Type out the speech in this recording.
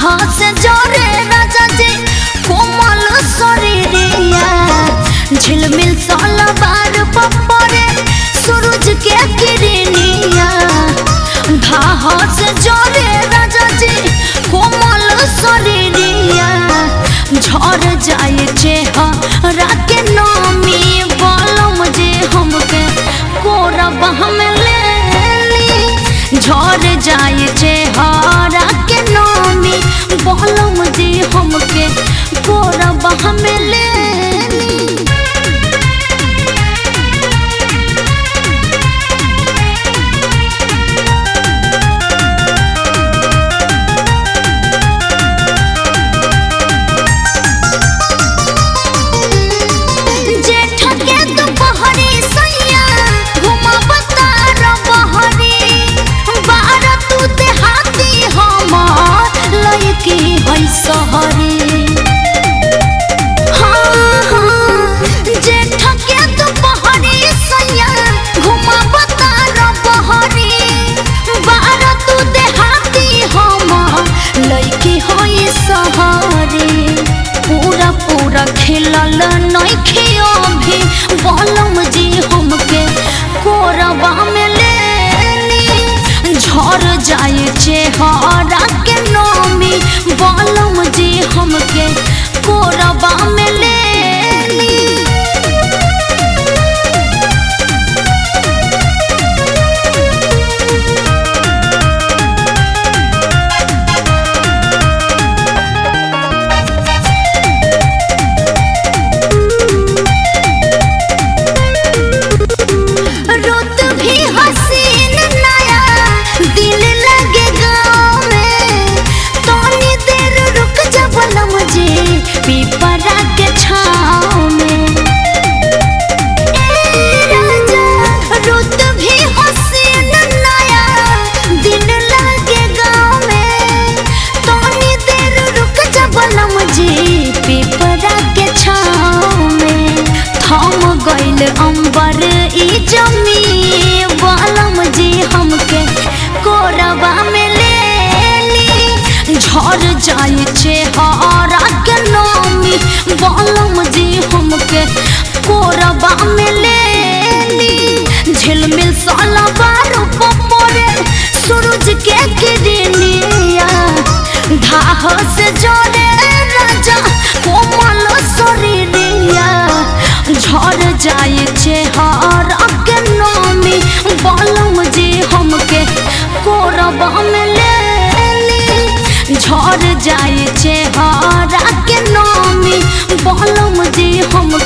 धाहा से जोरे राजा जी कोमल शरीरिया झिलमिल सलवार पपरे सूरज के किरनिया धाहा से जोरे राजा जी कोमल शरीरिया झड़ जाए चेहरा के नामी बालम जे हमके कोरब हम लेली झड़ जाए चेहरा के नामी बालम जे हमके कोरब हम लेली। खिलल नइखे अभी बालम जी हमके कोरबा में लेली झड़ जाए चेहरा के नामी बालम जी हमके कोरबा में लेली। अंबर ई जमी बालम जी हमके कोरबा में लेली झड़ जाए चेहरा के नामी बालम जी हमके कोरबा में लेली झिलमिल सलवार पपरे सूरज के किरनिया धाह से जोरे राजा कोमल शरीरिया झड़ जाए चेहरा के नामी बालम जी हमके कोरबा में लेली झड़ जाए चेहरा के नामी बालम जी हम